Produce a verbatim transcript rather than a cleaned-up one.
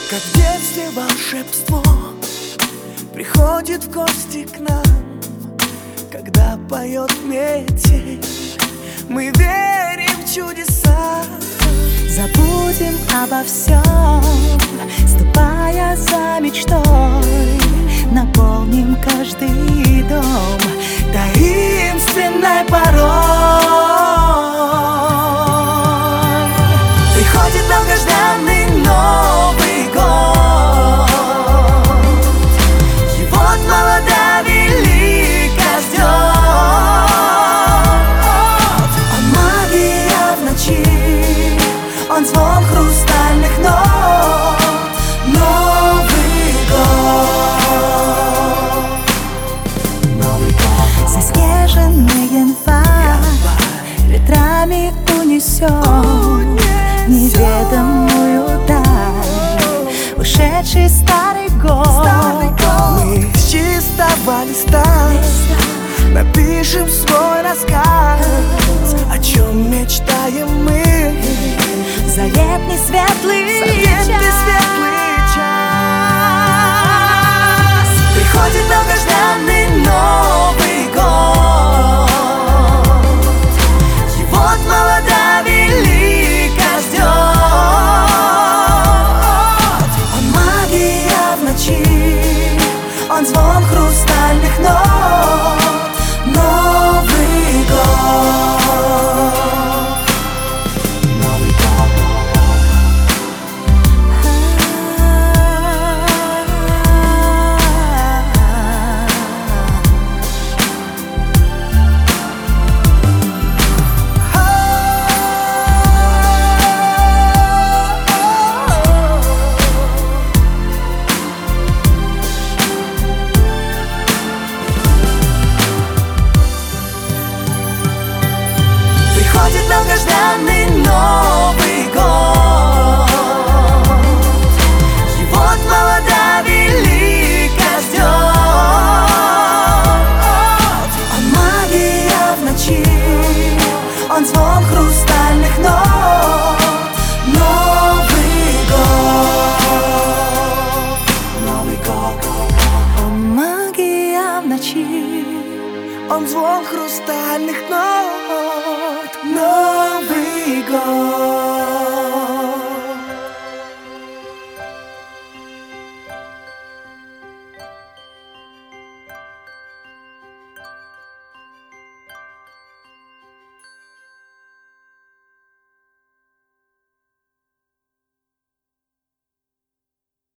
Как в детстве волшебство приходит в гости к нам, когда поет метель, мы верим в чудеса. Забудем обо всем, ступая за мечтой, наполним каждый дом таинственной порой. Приходит долгожданный Новый год, и вот молода велика ждет. Он магия в ночи, он звон хрустальных нот. Новый год, Новый год. Заснеженный январь ветрами унесет неведомую даль, ушедший старый год. Старый год. Мы с чистого листа напишем свой рассказ, о чем мечтаем мы. Заветный светлый Заветный светлый час. Приходит долгожданный Новый год, и вот молода велика ждет. Он магия в ночи, он звон хрустальных нот. Новый год, Новый год. Приходит долгожданный Новый год, и вот молода велика ждет. Он магия в ночи, он звон хрустальных нот. Новый год, Новый год. Он магия в ночи, он звон хрустальных нот. Новый год.